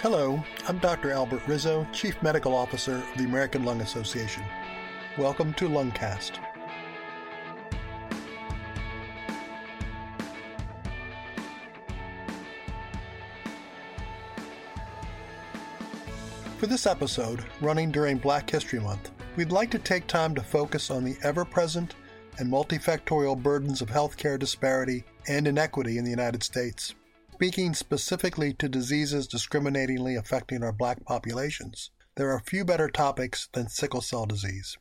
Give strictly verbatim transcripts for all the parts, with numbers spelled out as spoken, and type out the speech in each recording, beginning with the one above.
Hello, I'm Doctor Albert Rizzo, Chief Medical Officer of the American Lung Association. Welcome to Lungcast. For this episode, running during Black History Month, we'd like to take time to focus on the ever-present and multifactorial burdens of healthcare disparity and inequity in the United States. Speaking specifically to diseases discriminatingly affecting our Black populations, there are few better topics than sickle cell disease.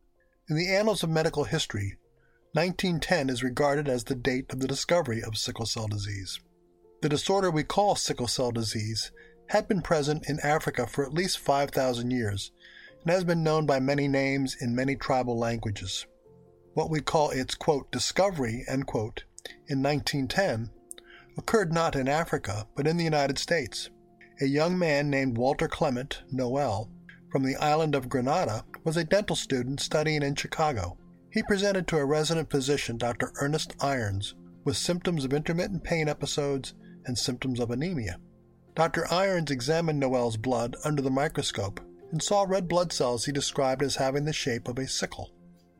In the annals of medical history, nineteen ten is regarded as the date of the discovery of sickle cell disease. The disorder we call sickle cell disease had been present in Africa for at least five thousand years and has been known by many names in many tribal languages. What we call its, quote, discovery, end quote, in nineteen ten occurred not in Africa, but in the United States. A young man named Walter Clement Noel from the island of Grenada was a dental student studying in Chicago. He presented to a resident physician, Doctor Ernest Irons, with symptoms of intermittent pain episodes and symptoms of anemia. Doctor Irons examined Noel's blood under the microscope and saw red blood cells he described as having the shape of a sickle.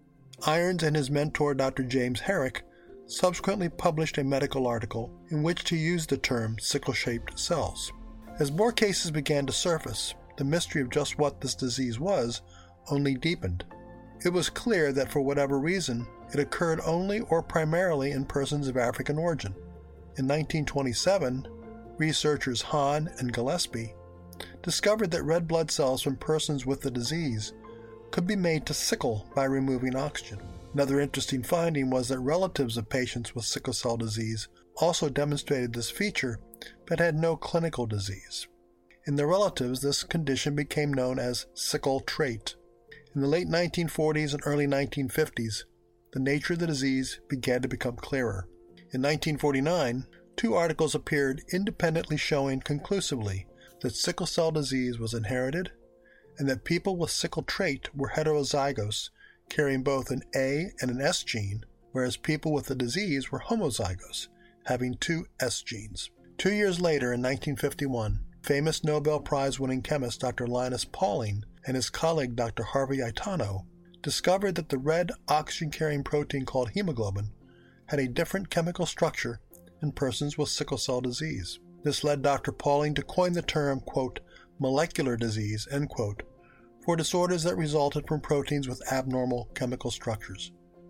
Irons and his mentor, Doctor James Herrick, subsequently published a medical article in which to use the term sickle-shaped cells. As more cases began to surface, the mystery of just what this disease was only deepened. It was clear that for whatever reason, it occurred only or primarily in persons of African origin. In nineteen twenty-seven, researchers Hahn and Gillespie discovered that red blood cells from persons with the disease could be made to sickle by removing oxygen. Another interesting finding was that relatives of patients with sickle cell disease also demonstrated this feature but had no clinical disease. In the relatives, this condition became known as sickle trait. In the late nineteen forties and early nineteen fifties, the nature of the disease began to become clearer. In nineteen forty-nine, two articles appeared independently showing conclusively that sickle cell disease was inherited and that people with sickle trait were heterozygous, carrying both an A and an S gene, whereas people with the disease were homozygous, having two S genes. Two years later, in nineteen fifty-one, famous Nobel Prize-winning chemist Doctor Linus Pauling and his colleague Doctor Harvey Itano discovered that the red oxygen-carrying protein called hemoglobin had a different chemical structure in persons with sickle cell disease. This led Doctor Pauling to coin the term, quote, molecular disease, end quote, for disorders that resulted from proteins with abnormal chemical structures.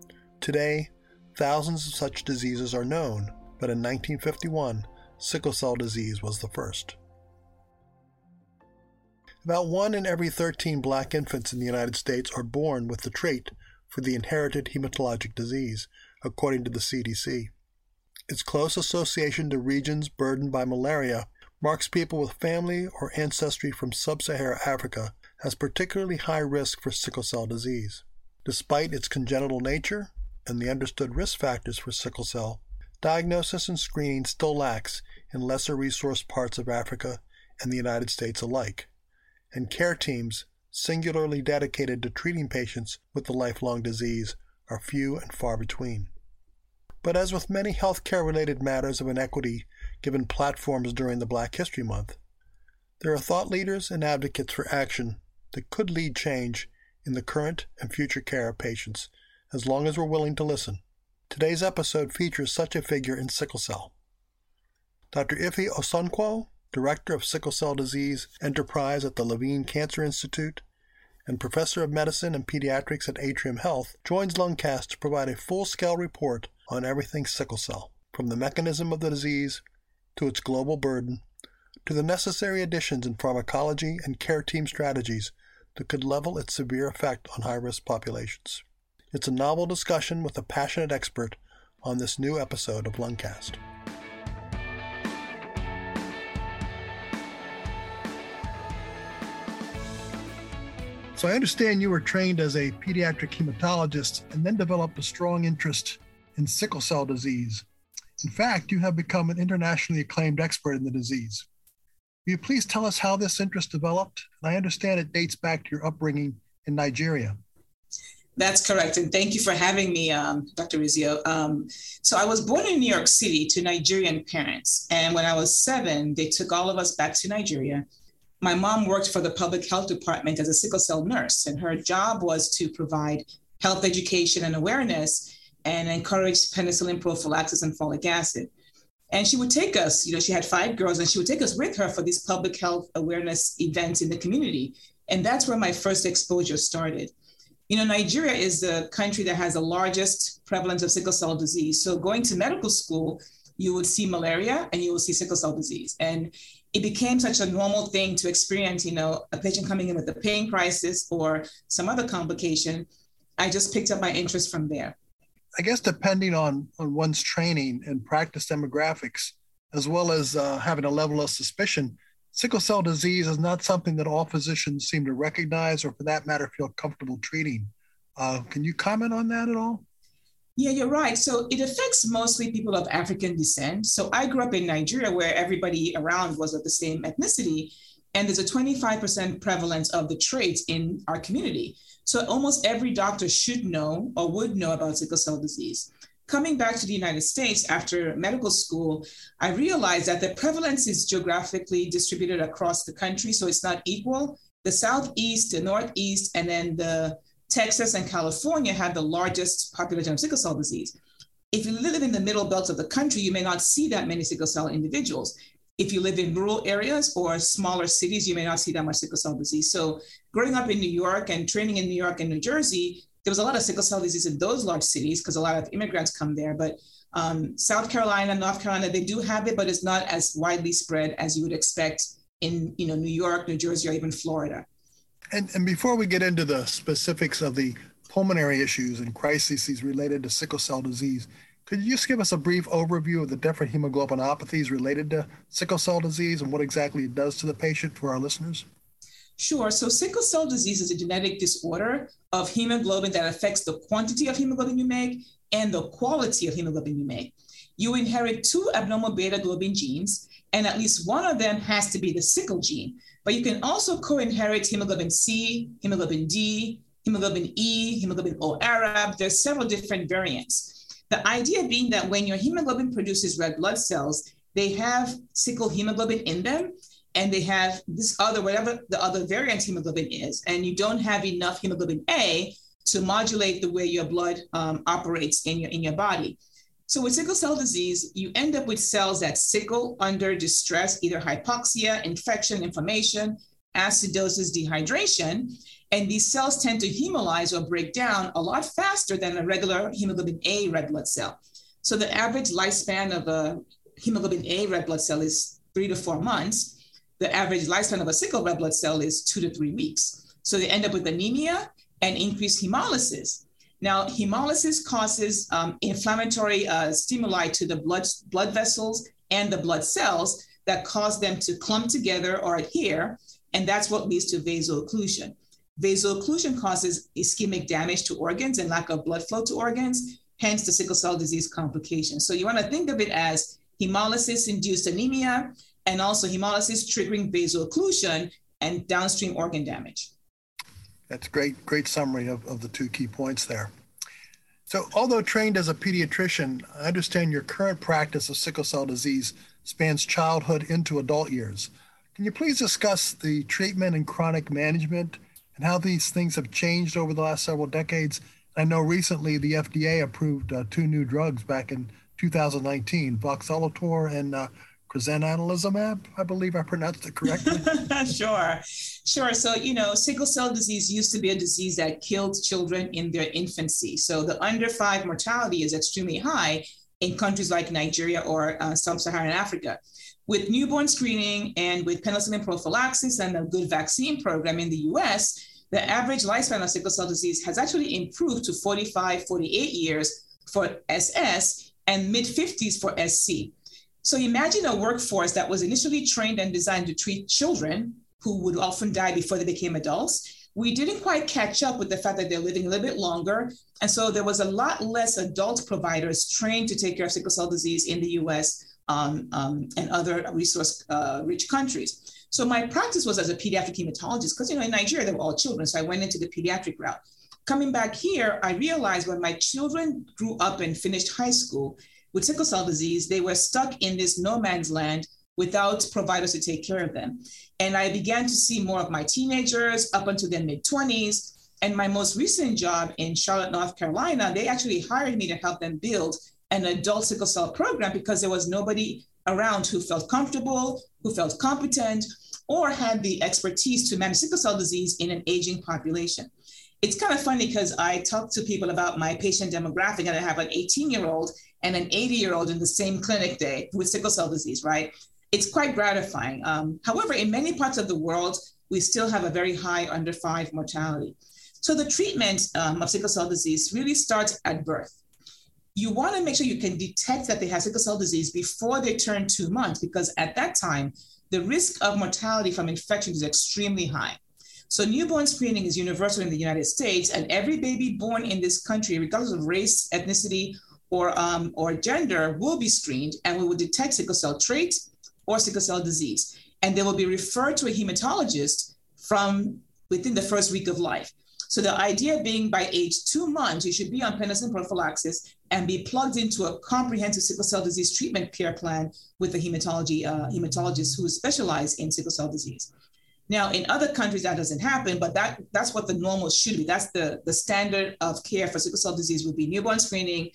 Today, thousands of such diseases are known, but in nineteen fifty-one, sickle cell disease was the first. About one in every thirteen Black infants in the United States are born with the trait for the inherited hematologic disease, according to the C D C. Its close association to regions burdened by malaria marks people with family or ancestry from sub-Saharan Africa as particularly high risk for sickle cell disease. Despite its congenital nature and the understood risk factors for sickle cell, diagnosis and screening still lacks in lesser resourced parts of Africa and the United States alike, and care teams singularly dedicated to treating patients with the lifelong disease are few and far between. But as with many healthcare-related matters of inequity given platforms during the Black History Month, there are thought leaders and advocates for action that could lead change in the current and future care of patients, as long as we're willing to listen. Today's episode features such a figure in sickle cell. Doctor Ife Osunkwo, Director of Sickle Cell Disease Enterprise at the Levine Cancer Institute and Professor of Medicine and Pediatrics at Atrium Health, joins Lungcast to provide a full-scale report on everything sickle cell, from the mechanism of the disease to its global burden, to the necessary additions in pharmacology and care team strategies that could level its severe effect on high-risk populations. It's a novel discussion with a passionate expert on this new episode of Lungcast. So I understand you were trained as a pediatric hematologist and then developed a strong interest in sickle cell disease. In fact, you have become an internationally acclaimed expert in the disease. Will you please tell us how this interest developed? And I understand it dates back to your upbringing in Nigeria. That's correct. And thank you for having me, um, Doctor Rizzo. Um, so I was born in New York City to Nigerian parents. And when I was seven, they took all of us back to Nigeria my mom worked for the public health department as a sickle cell nurse, and her job was to provide health education and awareness and encourage penicillin prophylaxis and folic acid. And she would take us, you know, she had five girls, and she would take us with her for these public health awareness events in the community. And that's where my first exposure started. You know, Nigeria is the country that has the largest prevalence of sickle cell disease. So going to medical school, you would see malaria and you will see sickle cell disease. And it became such a normal thing to experience, you know, a patient coming in with a pain crisis or some other complication. I just picked up my interest from there. I guess depending on, on one's training and practice demographics, as well as uh, having a level of suspicion, sickle cell disease is not something that all physicians seem to recognize or, for that matter, feel comfortable treating. Uh, can you comment on that at all? Yeah, you're right. So it affects mostly people of African descent. So I grew up in Nigeria where everybody around was of the same ethnicity, and there's a twenty-five percent prevalence of the traits in our community. So almost every doctor should know or would know about sickle cell disease. Coming back to the United States after medical school, I realized that the prevalence is geographically distributed across the country, so it's not equal. The Southeast, the Northeast, and then the Texas and California have the largest population of sickle cell disease. If you live in the middle belt of the country, you may not see that many sickle cell individuals. If you live in rural areas or smaller cities, you may not see that much sickle cell disease. So growing up in New York and training in New York and New Jersey, there was a lot of sickle cell disease in those large cities because a lot of immigrants come there. But um, South Carolina, North Carolina, they do have it, but it's not as widely spread as you would expect in, you know, New York, New Jersey, or even Florida. And, and before we get into the specifics of the pulmonary issues and crises related to sickle cell disease, could you just give us a brief overview of the different hemoglobinopathies related to sickle cell disease and what exactly it does to the patient for our listeners? Sure. So sickle cell disease is a genetic disorder of hemoglobin that affects the quantity of hemoglobin you make and the quality of hemoglobin you make. You inherit two abnormal beta globin genes, and at least one of them has to be the sickle gene. But you can also co-inherit hemoglobin C, hemoglobin D, hemoglobin E, hemoglobin O Arab. There's several different variants. The idea being that when your hemoglobin produces red blood cells, they have sickle hemoglobin in them, and they have this other, whatever the other variant hemoglobin is, and you don't have enough hemoglobin A to modulate the way your blood um, operates in your, in your body. So with sickle cell disease, you end up with cells that sickle under distress, either hypoxia, infection, inflammation, acidosis, dehydration, and these cells tend to hemolyze or break down a lot faster than a regular hemoglobin A red blood cell. So the average lifespan of a hemoglobin A red blood cell is three to four months. The average lifespan of a sickle red blood cell is two to three weeks. So they end up with anemia and increased hemolysis. Now, hemolysis causes um, inflammatory uh, stimuli to the blood, blood vessels and the blood cells that cause them to clump together or adhere, and that's what leads to vaso-occlusion. Vaso-occlusion causes ischemic damage to organs and lack of blood flow to organs, hence the sickle cell disease complications. So you want to think of it as hemolysis-induced anemia and also hemolysis triggering vaso-occlusion and downstream organ damage. That's great, great summary of, of the two key points there. So although trained as a pediatrician, I understand your current practice of sickle cell disease spans childhood into adult years. Can you please discuss the treatment and chronic management and how these things have changed over the last several decades? I know recently the F D A approved uh, two new drugs back in two thousand nineteen, voxelotor and uh, crizanlizumab, I believe I pronounced it correctly. Sure, sure. So, you know, sickle cell disease used to be a disease that killed children in their infancy. So the under five mortality is extremely high in countries like Nigeria or uh, sub-Saharan Africa. With newborn screening and with penicillin prophylaxis and a good vaccine program in the U S, the average lifespan of sickle cell disease has actually improved to forty-five, forty-eight years for S S and mid fifties for S C. So imagine a workforce that was initially trained and designed to treat children who would often die before they became adults. We didn't quite catch up with the fact that they're living a little bit longer. And so there was a lot less adult providers trained to take care of sickle cell disease in the U S um, um, and other resource-rich uh, countries. So my practice was as a pediatric hematologist because, you know, in Nigeria, they were all children. So I went into the pediatric route. Coming back here, I realized when my children grew up and finished high school, with sickle cell disease, they were stuck in this no man's land without providers to take care of them. And I began to see more of my teenagers up until their mid-twenties. And my most recent job in Charlotte, North Carolina, they actually hired me to help them build an adult sickle cell program because there was nobody around who felt comfortable, who felt competent, or had the expertise to manage sickle cell disease in an aging population. It's kind of funny because I talk to people about my patient demographic, and I have an eighteen-year-old and an eighty-year-old in the same clinic day with sickle cell disease, right? It's quite gratifying. Um, however, in many parts of the world, we still have a very high under five mortality. So the treatment um, of sickle cell disease really starts at birth. You want to make sure you can detect that they have sickle cell disease before they turn two months, because at that time, the risk of mortality from infection is extremely high. So newborn screening is universal in the United States, and every baby born in this country, regardless of race, ethnicity, or, um, or gender, will be screened, and we will detect sickle cell trait or sickle cell disease. And they will be referred to a hematologist from within the first week of life. So the idea being by age two months, you should be on penicillin prophylaxis and be plugged into a comprehensive sickle cell disease treatment care plan with a hematology uh, hematologist who is specialized in sickle cell disease. Now, in other countries, that doesn't happen, but that, that's what the normal should be. That's the, the standard of care for sickle cell disease would be newborn screening,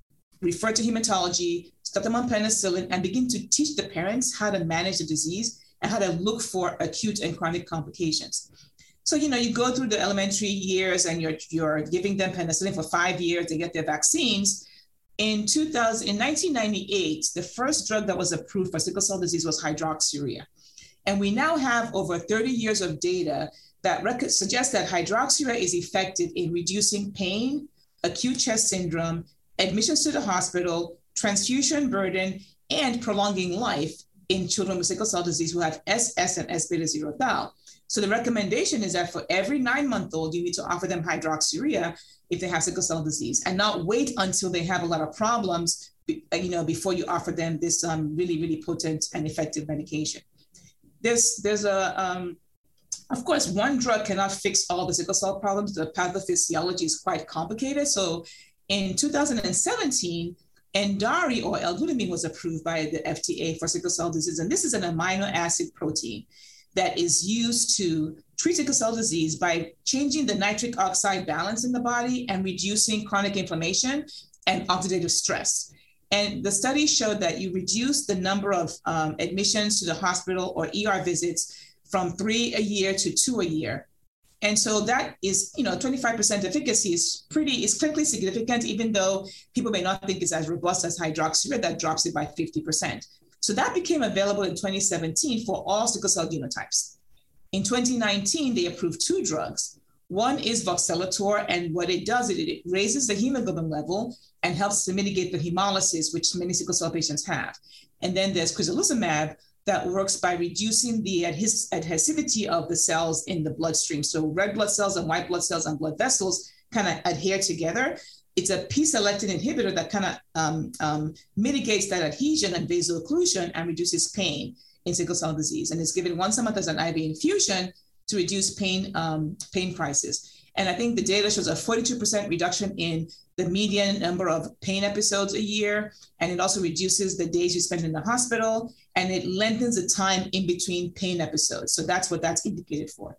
refer to hematology, start them on penicillin, and begin to teach the parents how to manage the disease and how to look for acute and chronic complications. So, you know, you go through the elementary years and you're, you're giving them penicillin for five years, they get their vaccines. In two thousand, in nineteen ninety-eight, the first drug that was approved for sickle cell disease was hydroxyurea. And we now have over thirty years of data that rec- suggests that hydroxyurea is effective in reducing pain, acute chest syndrome, admissions to the hospital, transfusion burden, and prolonging life in children with sickle cell disease who have S S and S beta zero thal. So the recommendation is that for every nine-month-old, you need to offer them hydroxyurea if they have sickle cell disease, and not wait until they have a lot of problems, you know, before you offer them this um, really, really potent and effective medication. There's, there's a, um, of course, one drug cannot fix all the sickle cell problems. The pathophysiology is quite complicated. So in two thousand seventeen, Endari or L-glutamine was approved by the F D A for sickle cell disease. And this is an amino acid protein that is used to treat sickle cell disease by changing the nitric oxide balance in the body and reducing chronic inflammation and oxidative stress. And the study showed that you reduce the number of um, admissions to the hospital or E R visits from three a year to two a year. And so that is, you know, twenty-five percent efficacy is pretty, is clinically significant, even though people may not think it's as robust as hydroxyurea, that drops it by fifty percent. So that became available in twenty seventeen for all sickle cell genotypes. In twenty nineteen, they approved two drugs. One is voxelotor, and what it does is it raises the hemoglobin level and helps to mitigate the hemolysis, which many sickle cell patients have. And then there's crizanlizumab that works by reducing the adhes- adhesivity of the cells in the bloodstream. So red blood cells and white blood cells and blood vessels kind of adhere together. It's a P-selectin inhibitor that kind of um, um, mitigates that adhesion and vaso-occlusion and reduces pain in sickle cell disease. And it's given once a month as an I V infusion to reduce pain, um, pain crisis. And I think the data shows a forty-two percent reduction in the median number of pain episodes a year. And it also reduces the days you spend in the hospital, and it lengthens the time in between pain episodes. So that's what that's indicated for.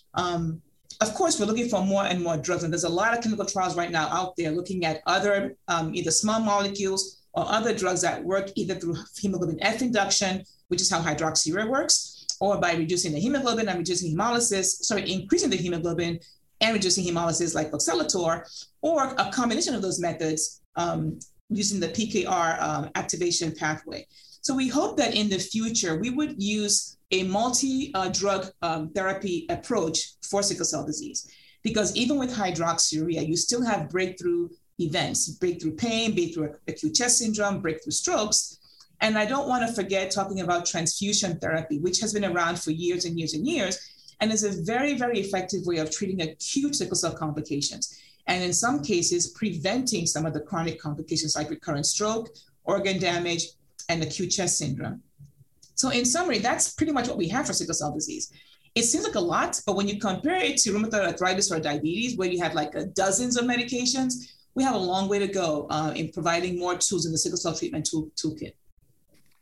Um, of course, we're looking for more and more drugs. And there's a lot of clinical trials right now out there looking at other um, either small molecules or other drugs that work either through hemoglobin F induction, which is how hydroxyurea works, or by reducing the hemoglobin and reducing hemolysis, sorry, increasing the hemoglobin and reducing hemolysis like voxelotor, or a combination of those methods um, using the P K R um, activation pathway. So we hope that in the future, we would use a multi-drug uh, um, therapy approach for sickle cell disease. Because even with hydroxyurea, you still have breakthrough events, breakthrough pain, breakthrough acute chest syndrome, breakthrough strokes. And I don't want to forget talking about transfusion therapy, which has been around for years and years and years, and is a very, very effective way of treating acute sickle cell complications. And in some cases, preventing some of the chronic complications like recurrent stroke, organ damage, and acute chest syndrome. So in summary, that's pretty much what we have for sickle cell disease. It seems like a lot, but when you compare it to rheumatoid arthritis or diabetes, where you have like a dozens of medications, we have a long way to go uh, in providing more tools in the sickle cell treatment tool, toolkit.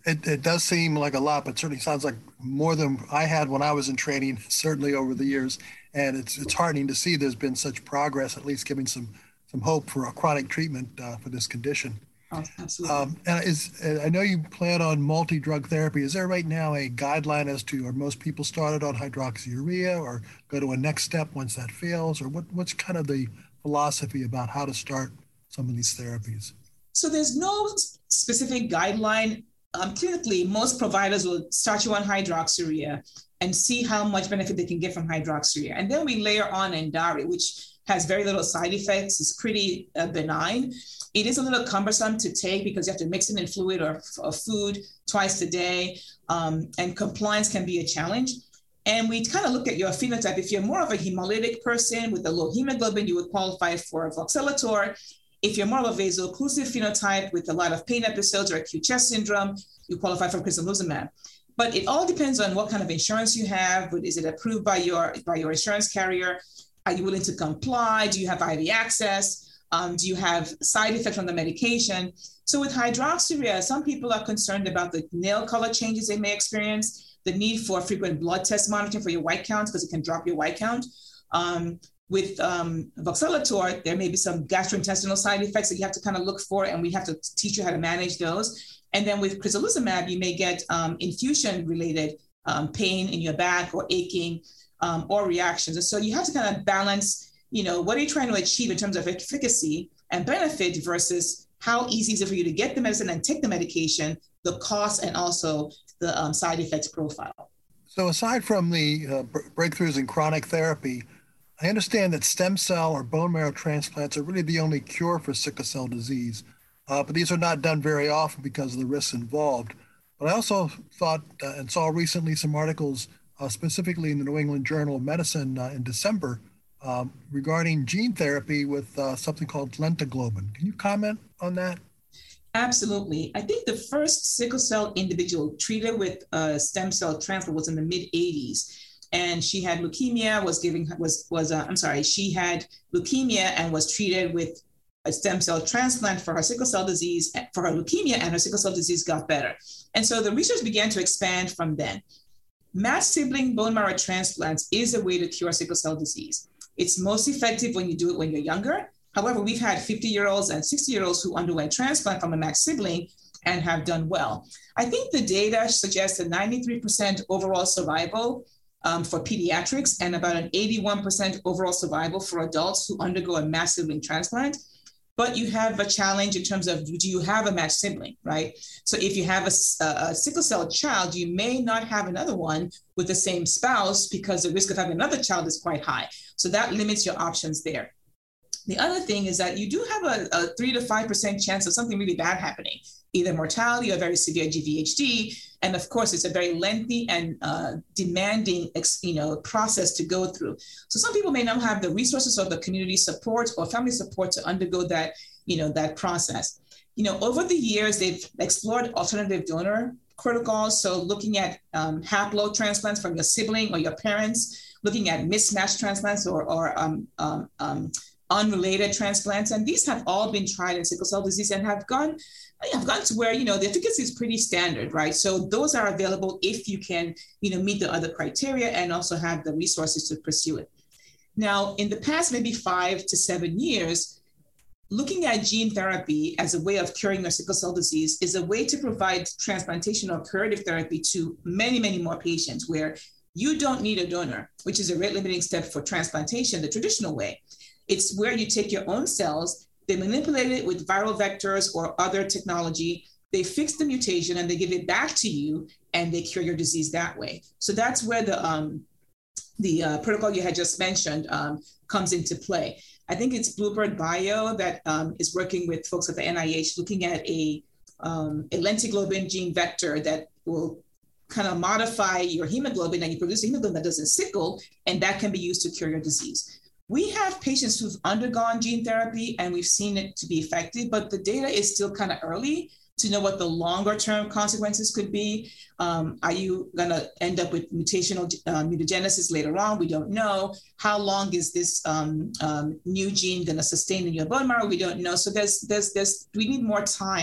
It, it does seem like a lot, but certainly sounds like more than I had when I was in training, certainly over the years. And it's it's heartening to see there's been such progress, at least giving some some hope for a chronic treatment uh, for this condition. Oh, absolutely. Um, and is I know you plan on multi-drug therapy. Is there right now a guideline as to are most people started on hydroxyurea or go to a next step once that fails? Or what, what's kind of the philosophy about how to start some of these therapies? So there's no specific guideline. Um, clinically, most providers will start you on hydroxyurea and see how much benefit they can get from hydroxyurea. And then we layer on Endari, which has very little side effects. It's pretty uh, benign. It is a little cumbersome to take because you have to mix it in fluid or, or food twice a day, um, and compliance can be a challenge. And we kind of look at your phenotype. If you're more of a hemolytic person with a low hemoglobin, you would qualify for voxelotor. If you're more of a vaso-occlusive phenotype with a lot of pain episodes or acute chest syndrome, you qualify for crizanlizumab. But it all depends on what kind of insurance you have. Is it approved by your, by your insurance carrier? Are you willing to comply? Do you have I V access? Um, do you have side effects from the medication? So with hydroxyurea, some people are concerned about the nail color changes they may experience, the need for frequent blood test monitoring for your white count because it can drop your white count. Um, with um, voxelotor, there may be some gastrointestinal side effects that you have to kind of look for, and we have to teach you how to manage those. And then with crizanlizumab, you may get um, infusion-related um, pain in your back or aching um, or reactions. And so you have to kind of balance, you know, what are you trying to achieve in terms of efficacy and benefit versus how easy is it for you to get the medicine and take the medication, the cost, and also the um, side effects profile. So aside from the uh, breakthroughs in chronic therapy, I understand that stem cell or bone marrow transplants are really the only cure for sickle cell disease, uh, but these are not done very often because of the risks involved. But I also thought uh, and saw recently some articles, uh, specifically in the New England Journal of Medicine uh, in December, um, regarding gene therapy with uh, something called lentoglobin. Can you comment on that? Absolutely. I think the first sickle cell individual treated with a stem cell transplant was in the mid eighties. And she had leukemia, was giving, was, was uh, I'm sorry, she had leukemia and was treated with a stem cell transplant for her sickle cell disease, for her leukemia, and her sickle cell disease got better. And so the research began to expand from then. Matched sibling bone marrow transplants is a way to cure sickle cell disease. It's most effective when you do it when you're younger. However, we've had fifty-year-olds and sixty-year-olds who underwent transplant from a matched sibling and have done well. I think the data suggests a ninety-three percent overall survival Um, for pediatrics and about an eighty-one percent overall survival for adults who undergo a matched sibling transplant. But you have a challenge in terms of, do you have a matched sibling, right? So if you have a, a sickle cell child, you may not have another one with the same spouse because the risk of having another child is quite high. So that limits your options there. The other thing is that you do have a, a three to five percent chance of something really bad happening, either mortality or very severe G V H D. And of course, it's a very lengthy and uh, demanding, you know, process to go through. So some people may not have the resources or the community support or family support to undergo that, you know, that process. You know, over the years, they've explored alternative donor protocols. So looking at um, haplo transplants from your sibling or your parents, looking at mismatched transplants or, or um, um, um, unrelated transplants. And these have all been tried in sickle cell disease and have gone, have gone to where, you know, the efficacy is pretty standard, right? So those are available if you can, you know, meet the other criteria and also have the resources to pursue it. Now, in the past, maybe five to seven years, looking at gene therapy as a way of curing your sickle cell disease is a way to provide transplantation or curative therapy to many, many more patients where you don't need a donor, which is a rate limiting step for transplantation the traditional way. It's where you take your own cells, they manipulate it with viral vectors or other technology, they fix the mutation and they give it back to you and they cure your disease that way. So that's where the, um, the uh, protocol you had just mentioned um, comes into play. I think it's Bluebird Bio that um, is working with folks at the N I H looking at a, um, a lentiglobin gene vector that will kind of modify your hemoglobin and you produce a hemoglobin that doesn't sickle, and that can be used to cure your disease. We have patients who've undergone gene therapy and we've seen it to be effective, but the data is still kind of early to know what the longer term consequences could be. Um, are you gonna end up with mutational uh, mutagenesis later on? We don't know. How long is this um, um, new gene gonna sustain in your bone marrow? We don't know. So there's, there's, there's, we need more time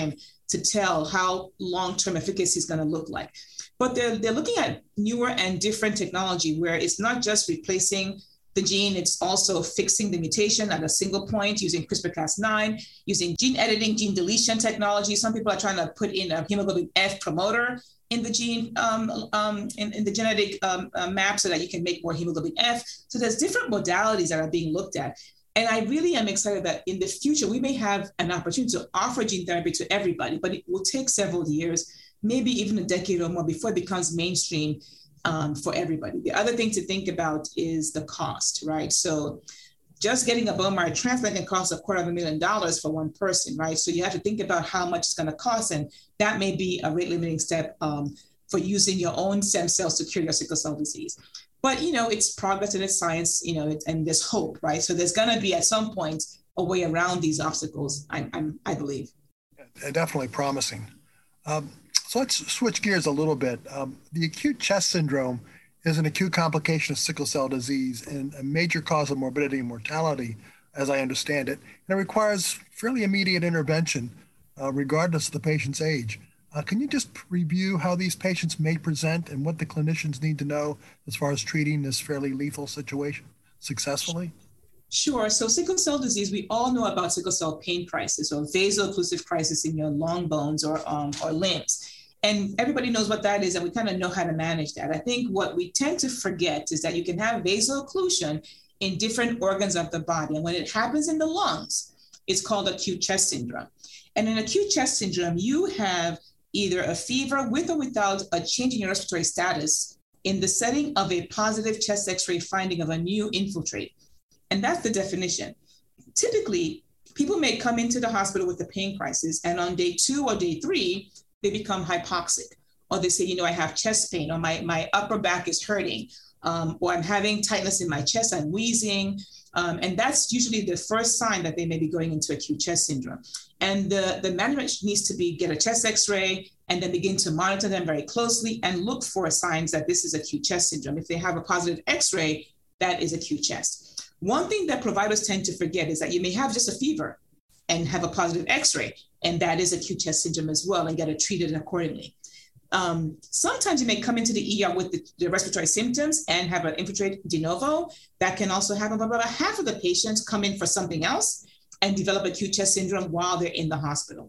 to tell how long-term efficacy is going to look like. But they're, they're looking at newer and different technology where it's not just replacing the gene, it's also fixing the mutation at a single point using CRISPR Cas nine, using gene editing, gene deletion technology. Some people are trying to put in a hemoglobin F promoter in the gene, um, um, in, in the genetic um, uh, map so that you can make more hemoglobin F. So there's different modalities that are being looked at. And I really am excited that in the future, we may have an opportunity to offer gene therapy to everybody, but it will take several years, maybe even a decade or more before it becomes mainstream um, for everybody. The other thing to think about is the cost, right? So just getting a bone marrow transplant can cost a quarter of a million dollars for one person, right? So you have to think about how much it's going to cost, and that may be a rate limiting step um, for using your own stem cells to cure your sickle cell disease. But, you know, it's progress and it's science, you know, and there's hope, right? So there's going to be at some point a way around these obstacles, I, I'm, I believe. Yeah, definitely promising. Um, so let's switch gears a little bit. Um, the acute chest syndrome is an acute complication of sickle cell disease and a major cause of morbidity and mortality, as I understand it. And it requires fairly immediate intervention, uh, regardless of the patient's age. Uh, can you just review how these patients may present and what the clinicians need to know as far as treating this fairly lethal situation successfully? Sure. So sickle cell disease, we all know about sickle cell pain crisis or vaso-occlusive crisis in your long bones or, um, or limbs. And everybody knows what that is, and we kind of know how to manage that. I think what we tend to forget is that you can have vaso-occlusion in different organs of the body. And when it happens in the lungs, it's called acute chest syndrome. And in acute chest syndrome, you have either a fever with or without a change in your respiratory status in the setting of a positive chest X-ray finding of a new infiltrate. And that's the definition. Typically, people may come into the hospital with a pain crisis, and on day two or day three, they become hypoxic. Or they say, you know, I have chest pain, or my, my upper back is hurting, um, or I'm having tightness in my chest, I'm wheezing. Um, and that's usually the first sign that they may be going into acute chest syndrome. And the, the management needs to be get a chest X-ray and then begin to monitor them very closely and look for signs that this is acute chest syndrome. If they have a positive X-ray, that is acute chest. One thing that providers tend to forget is that you may have just a fever and have a positive X-ray, and that is acute chest syndrome as well, and get it treated accordingly. Um, sometimes you may come into the E R with the, the respiratory symptoms and have an infiltrate de novo. That can also happen, but about half of the patients come in for something else and develop acute chest syndrome while they're in the hospital.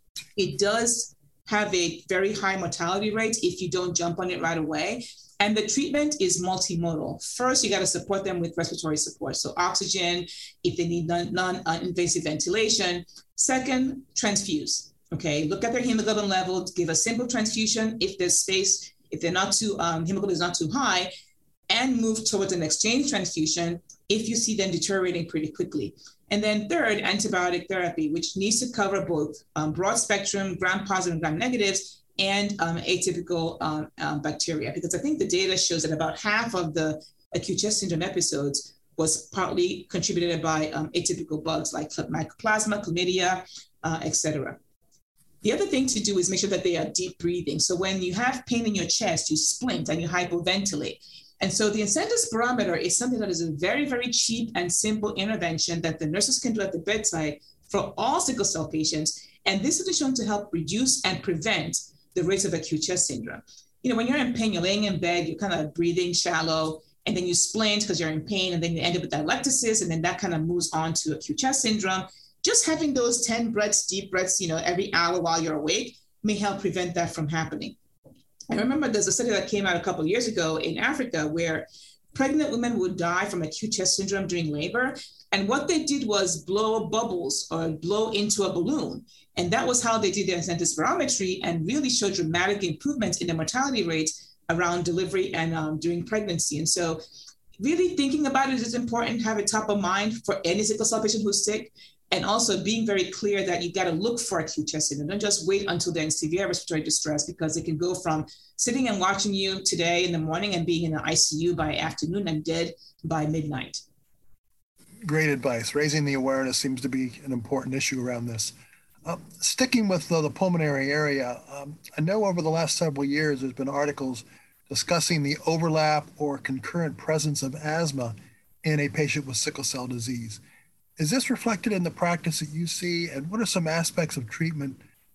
It does have a very high mortality rate if you don't jump on it right away. And the treatment is multimodal. First, you got to support them with respiratory support. So oxygen, if they need non-invasive ventilation. Second, transfuse. Okay, look at their hemoglobin level, give a simple transfusion if there's space, if they're not too, um, hemoglobin is not too high, and move towards an exchange transfusion if you see them deteriorating pretty quickly. And then third, antibiotic therapy, which needs to cover both um, broad spectrum, gram-positive and gram-negatives, and um, atypical um, um, bacteria. Because I think the data shows that about half of the acute chest syndrome episodes was partly contributed by um, atypical bugs like Mycoplasma, chlamydia, uh, et cetera. The other thing to do is make sure that they are deep breathing. So when you have pain in your chest, you splint and you hypoventilate. And so the incentive spirometer is something that is a very, very cheap and simple intervention that the nurses can do at the bedside for all sickle cell patients. And this is shown to help reduce and prevent the rates of acute chest syndrome. You know, when you're in pain, you're laying in bed, you're kind of breathing shallow, and then you splint because you're in pain, and then you end up with atelectasis, and then that kind of moves on to acute chest syndrome. Just having those ten breaths, deep breaths, you know, every hour while you're awake may help prevent that from happening. I remember there's a study that came out a couple of years ago in Africa where pregnant women would die from acute chest syndrome during labor. And what they did was blow bubbles or blow into a balloon. And that was how they did their incentive spirometry and really showed dramatic improvements in the mortality rates around delivery and um, during pregnancy. And so really thinking about it is important, have it top of mind for any sickle cell patient who's sick. And also being very clear that you got to look for acute chest syndrome. Don't just wait until they're in severe respiratory distress, because it can go from sitting and watching you today in the morning and being in the I C U by afternoon and dead by midnight. Great advice. Raising the awareness seems to be an important issue around this. Uh, sticking with uh, the pulmonary area, um, I know over the last several years there's been articles discussing the overlap or concurrent presence of asthma in a patient with sickle cell disease. Is this reflected in the practice that you see, and what are some aspects of treatment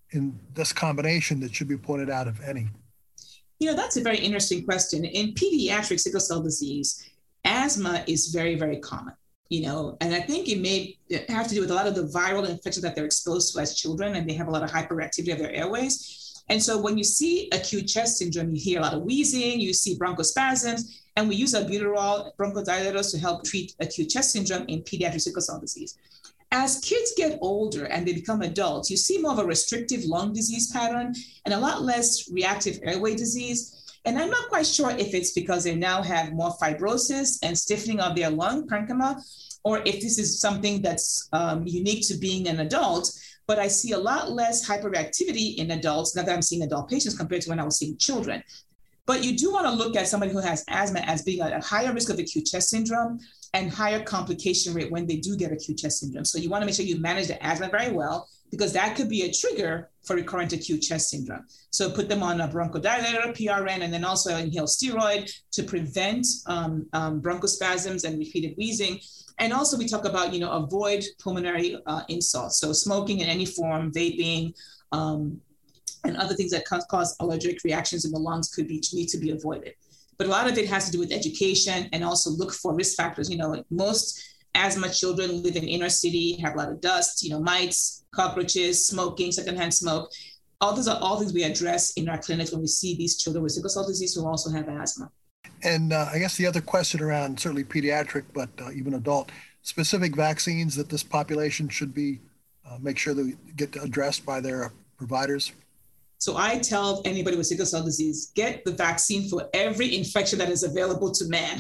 in this combination that should be pointed out, if any? You know, that's a very interesting question. In pediatric sickle cell disease, asthma is very, very common, you know, and I think it may have to do with a lot of the viral infections that they're exposed to as children, and they have a lot of hyperactivity of their airways. And so when you see acute chest syndrome, you hear a lot of wheezing, you see bronchospasms, and we use albuterol bronchodilators to help treat acute chest syndrome in pediatric sickle cell disease. As kids get older and they become adults, you see more of a restrictive lung disease pattern and a lot less reactive airway disease. And I'm not quite sure if it's because they now have more fibrosis and stiffening of their lung parenchyma, or if this is something that's um, unique to being an adult. But I see a lot less hyperreactivity in adults now that I'm seeing adult patients compared to when I was seeing children. But you do want to look at somebody who has asthma as being at a higher risk of acute chest syndrome and higher complication rate when they do get acute chest syndrome. So you want to make sure you manage the asthma very well, because that could be a trigger for recurrent acute chest syndrome. So put them on a bronchodilator, P R N, and then also inhale steroid to prevent um, um, bronchospasms and repeated wheezing. And also we talk about, you know, avoid pulmonary uh, insults. So smoking in any form, vaping, um, and other things that cause allergic reactions in the lungs could be need to be avoided. But a lot of it has to do with education, and also look for risk factors. You know, like most asthma children live in inner city, have a lot of dust, you know, mites, cockroaches, smoking, secondhand smoke. All those are all things we address in our clinics when we see these children with sickle cell disease who also have asthma. And uh, I guess the other question around certainly pediatric, but uh, even adult, specific vaccines that this population should be, uh, make sure they get addressed by their providers? So I tell anybody with sickle cell disease, get the vaccine for every infection that is available to man.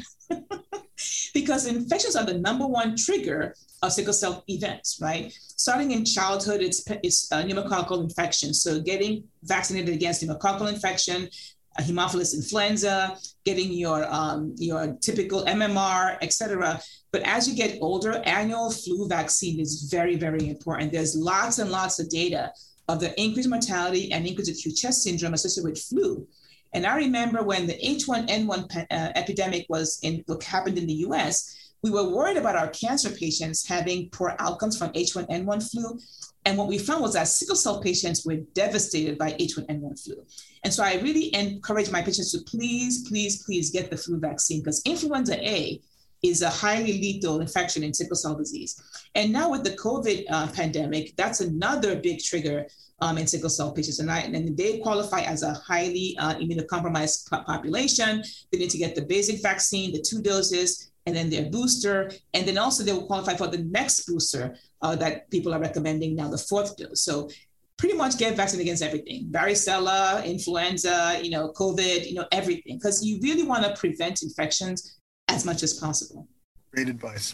Because infections are the number one trigger of sickle cell events, right? Starting in childhood, it's, it's uh, pneumococcal infection. So getting vaccinated against pneumococcal infection, uh, Haemophilus influenza, getting your, um, your typical M M R, et cetera. But as you get older, annual flu vaccine is very, very important. There's lots and lots of data of the increased mortality and increased acute chest syndrome associated with flu. And I remember when the H one N one uh, epidemic was in what happened in the U S, we were worried about our cancer patients having poor outcomes from H one N one flu. And what we found was that sickle cell patients were devastated by H one N one flu. And so I really encourage my patients to please, please, please get the flu vaccine, because influenza A is a highly lethal infection in sickle cell disease. And now with the COVID uh, pandemic, that's another big trigger um, in sickle cell patients. And, I, and they qualify as a highly uh, immunocompromised po- population. They need to get the basic vaccine, the two doses, and then their booster. And then also they will qualify for the next booster uh, that people are recommending now, the fourth dose. So pretty much get vaccinated against everything, varicella, influenza, you know, COVID, you know, everything, because you really want to prevent infections as much as possible. Great advice.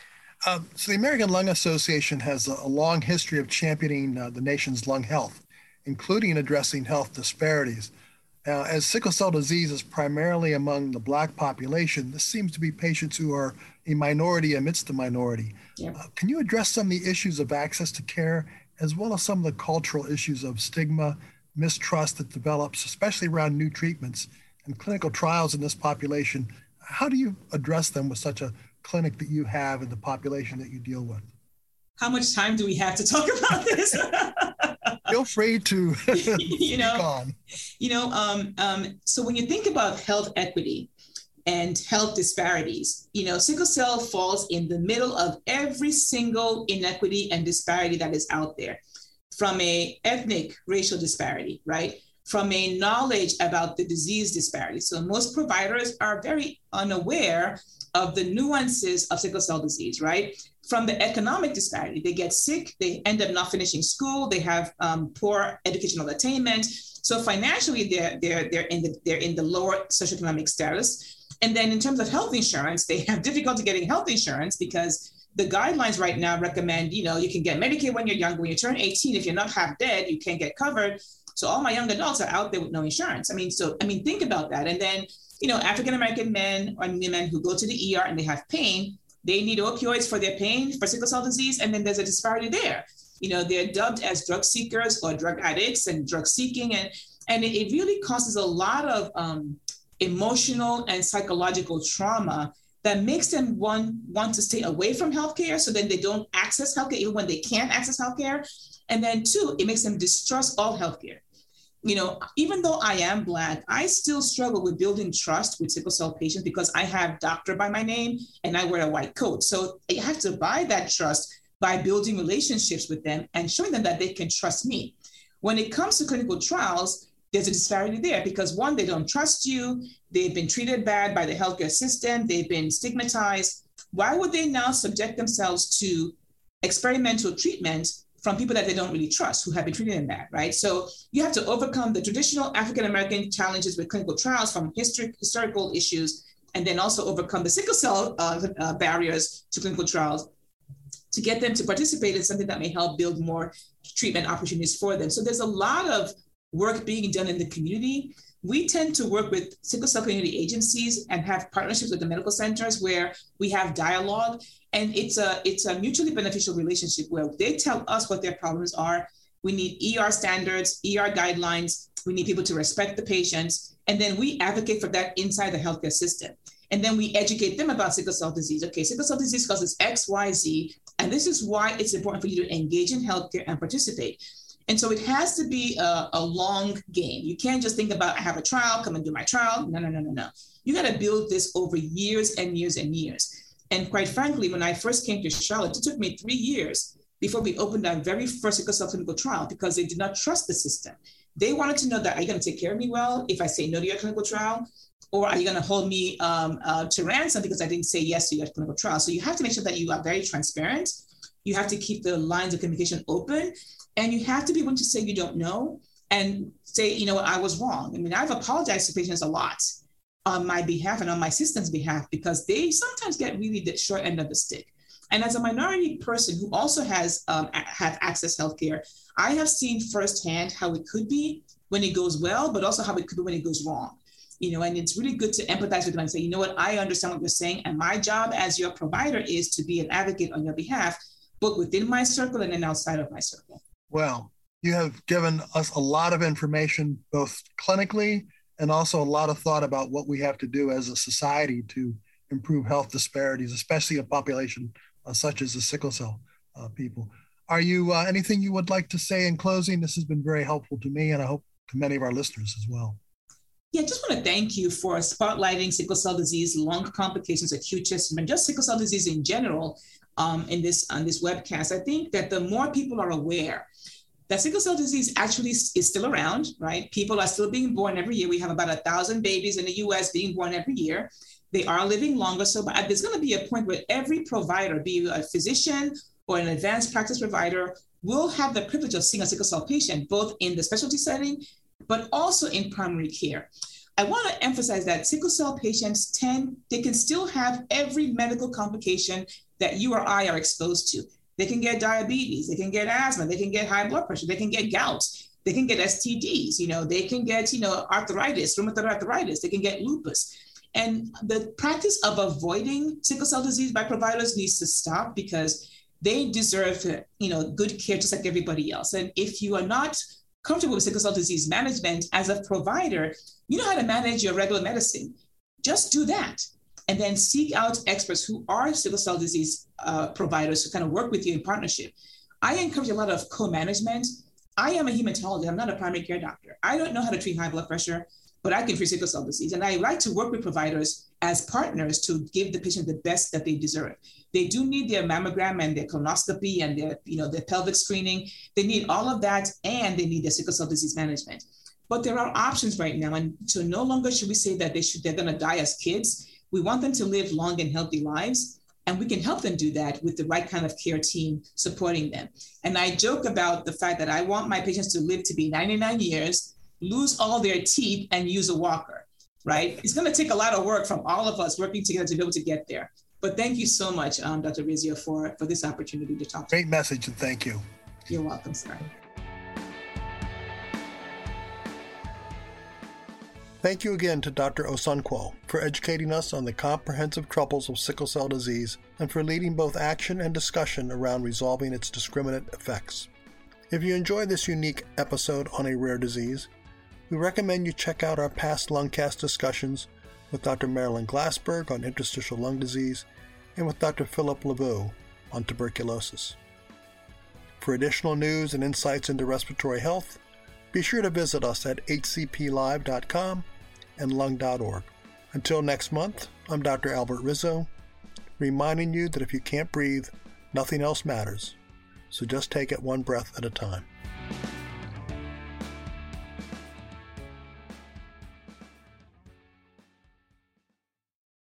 Um, so the American Lung Association has a, a long history of championing uh, the nation's lung health, including addressing health disparities. Now, as sickle cell disease is primarily among the Black population, this seems to be patients who are a minority amidst the minority. Yeah. Uh, can you address some of the issues of access to care, as well as some of the cultural issues of stigma, mistrust that develops, especially around new treatments and clinical trials in this population? How do you address them with such a clinic that you have in the population that you deal with? How much time do we have to talk about this? Feel free to you know, on. You know, um, um, so when you think about health equity and health disparities, you know, sickle cell falls in the middle of every single inequity and disparity that is out there, from a ethnic, racial disparity, right? From a knowledge about the disease disparity. So most providers are very unaware of the nuances of sickle cell disease, right? From the economic disparity, they get sick, they end up not finishing school, they have um, poor educational attainment. So financially, they're they're they're in the they're in the lower socioeconomic status. And then in terms of health insurance, they have difficulty getting health insurance because the guidelines right now recommend, you know, you can get Medicaid when you're young. When you turn eighteen, if you're not half dead, you can't get covered. So all my young adults are out there with no insurance. I mean, so, I mean, think about that. And then, you know, African-American men or women who go to the E R and they have pain, they need opioids for their pain, for sickle cell disease. And then there's a disparity there. You know, they're dubbed as drug seekers or drug addicts and drug seeking. And, and it, it really causes a lot of um, emotional and psychological trauma that makes them one, want to stay away from healthcare, so then they don't access healthcare even when they can't access healthcare. And then two, it makes them distrust all healthcare. You know, even though I am Black, I still struggle with building trust with sickle cell patients because I have doctor by my name and I wear a white coat. So I have to buy that trust by building relationships with them and showing them that they can trust me. When it comes to clinical trials, there's a disparity there because one, they don't trust you. They've been treated bad by the healthcare system. They've been stigmatized. Why would they now subject themselves to experimental treatment from people that they don't really trust, who have been treated in that, right? So you have to overcome the traditional African-American challenges with clinical trials from history, historical issues, and then also overcome the sickle cell uh, uh, barriers to clinical trials to get them to participate in something that may help build more treatment opportunities for them. So there's a lot of work being done in the community. We tend to work with sickle cell community agencies and have partnerships with the medical centers where we have dialogue. And it's a it's a mutually beneficial relationship where they tell us what their problems are. We need E R standards, E R guidelines. We need people to respect the patients. And then we advocate for that inside the healthcare system. And then we educate them about sickle cell disease. Okay, sickle cell disease causes X, Y, Z. And this is why it's important for you to engage in healthcare and participate. And so it has to be a, a long game. You can't just think about, I have a trial, come and do my trial. No, no, no, no, no. You got to build this over years and years and years. And quite frankly, when I first came to Charlotte, it took me three years before we opened our very first sickle cell clinical trial because they did not trust the system. They wanted to know that, are you going to take care of me well if I say no to your clinical trial? Or are you going to hold me um, uh, to ransom because I didn't say yes to your clinical trial? So you have to make sure that you are very transparent. You have to keep the lines of communication open. And you have to be willing to say you don't know and say, you know what, I was wrong. I mean, I've apologized to patients a lot on my behalf and on my system's behalf because they sometimes get really the short end of the stick. And as a minority person who also has um, have access healthcare, I have seen firsthand how it could be when it goes well, but also how it could be when it goes wrong. You know, and it's really good to empathize with them and say, you know what, I understand what you're saying. And my job as your provider is to be an advocate on your behalf, both within my circle and then outside of my circle. Well, you have given us a lot of information, both clinically and also a lot of thought about what we have to do as a society to improve health disparities, especially a population uh, such as the sickle cell uh, people. Are you uh, anything you would like to say in closing? This has been very helpful to me and I hope to many of our listeners as well. Yeah, I just want to thank you for spotlighting sickle cell disease, lung complications, acute chest, and just sickle cell disease in general um, in this on this webcast. I think that the more people are aware that sickle cell disease actually is still around, right? People are still being born every year. We have about a thousand babies in the U S being born every year. They are living longer. So but there's going to be a point where every provider, be it a physician or an advanced practice provider, will have the privilege of seeing a sickle cell patient, both in the specialty setting, but also in primary care. I want to emphasize that sickle cell patients tend, they can still have every medical complication that you or I are exposed to. They can get diabetes, they can get asthma, they can get high blood pressure, they can get gout, they can get S T Ds, you know, they can get, you know, arthritis, rheumatoid arthritis, they can get lupus. And the practice of avoiding sickle cell disease by providers needs to stop because they deserve, you know, good care just like everybody else. And if you are not comfortable with sickle cell disease management as a provider, you know how to manage your regular medicine. Just do that. And then seek out experts who are sickle cell disease uh, providers who kind of work with you in partnership. I encourage a lot of co-management. I am a hematologist. I'm not a primary care doctor. I don't know how to treat high blood pressure, but I can treat sickle cell disease. And I like to work with providers as partners to give the patient the best that they deserve. They do need their mammogram and their colonoscopy and their, you know, their pelvic screening. They need all of that, and they need their sickle cell disease management. But there are options right now, and so no longer should we say that they should they're going to die as kids. We want them to live long and healthy lives, and we can help them do that with the right kind of care team supporting them. And I joke about the fact that I want my patients to live to be ninety-nine years, lose all their teeth, and use a walker, right? It's going to take a lot of work from all of us working together to be able to get there. But thank you so much, um, Doctor Rizzio, for, for this opportunity to talk to you. Great message, and thank you. You're welcome, sir. Thank you again to Doctor Osunkwo for educating us on the comprehensive troubles of sickle cell disease and for leading both action and discussion around resolving its discriminate effects. If you enjoyed this unique episode on a rare disease, we recommend you check out our past LungCast discussions with Doctor Marilyn Glassberg on interstitial lung disease, and with Doctor Philip LeBeau on tuberculosis. For additional news and insights into respiratory health, be sure to visit us at h c p live dot com and lung dot org. Until next month, I'm Doctor Albert Rizzo, reminding you that if you can't breathe, nothing else matters. So just take it one breath at a time.